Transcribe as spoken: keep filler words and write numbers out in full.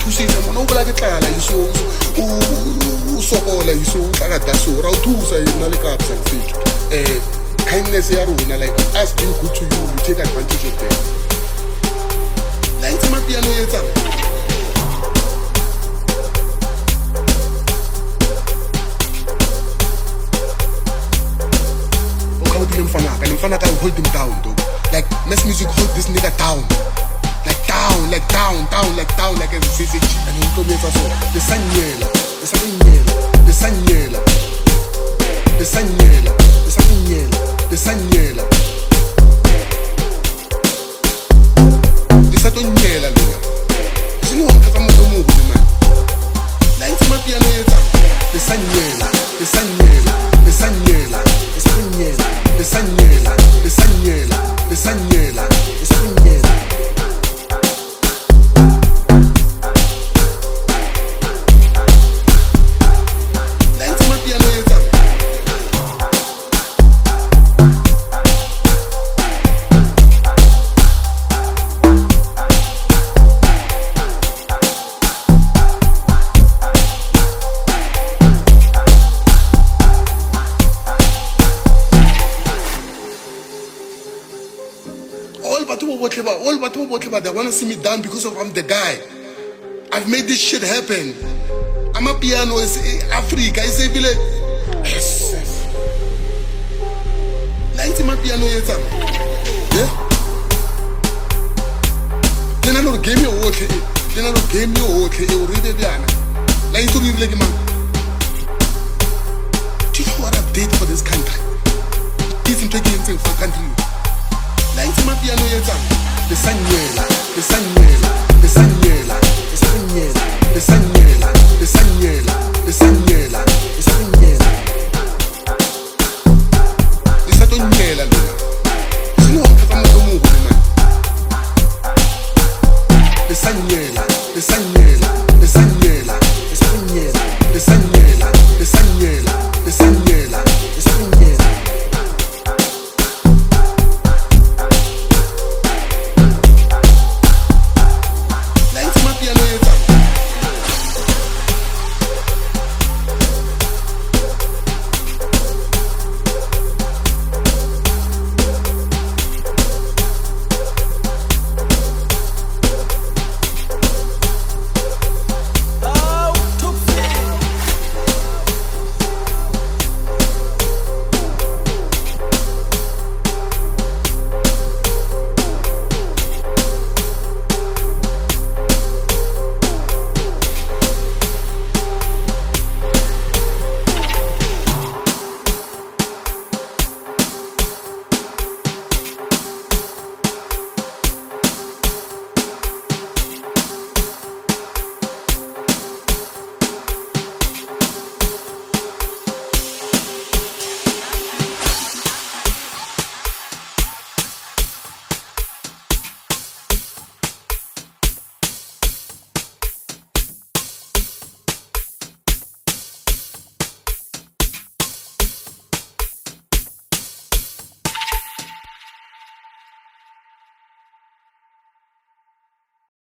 thusisa mona o bola ke tlala iso o sokola iso o tla ka daso ra o thusa ena le ka absent fake eh kindness ya rona like us being good to you we take advantage of them la itse mapiano yetsa Mfana can hold him down though. Like mass music hold this nigga down. Like down, like down, down, like down, like a C C G. And he told me so. The Sanyela, the Sanyela, the Sanyela, the Sanyela, the Sanyela, the Sanyela. The Sanyela, you know what I'm going to man. Like my piano, the Sanyela, the Sanyela, the Sanyela, the Sanyela. The Sanyela, the Sanyela, the Sanyela, the Sanyela. Lento my piano yetsa. All but what they want to see me down because of I'm the guy. I've made this shit happen. I'm a piano, it's Africa, it's a village. Yes. Like my piano, yes. Yeah. Then I know the game you watch it. Then I know the game you watch it. You read it, Diana. Like to read like man. Do you know what I've did for this country? This is taking things for country. Like my piano, yes. The Sanyela, the Sanyela, the Sanyela, the Sanyela, the Sanyela, the Sanyela, the Sanyela, the Sanyela. The Sanyela, you know I'm going to move, man. The Sanyela, the Sanyela.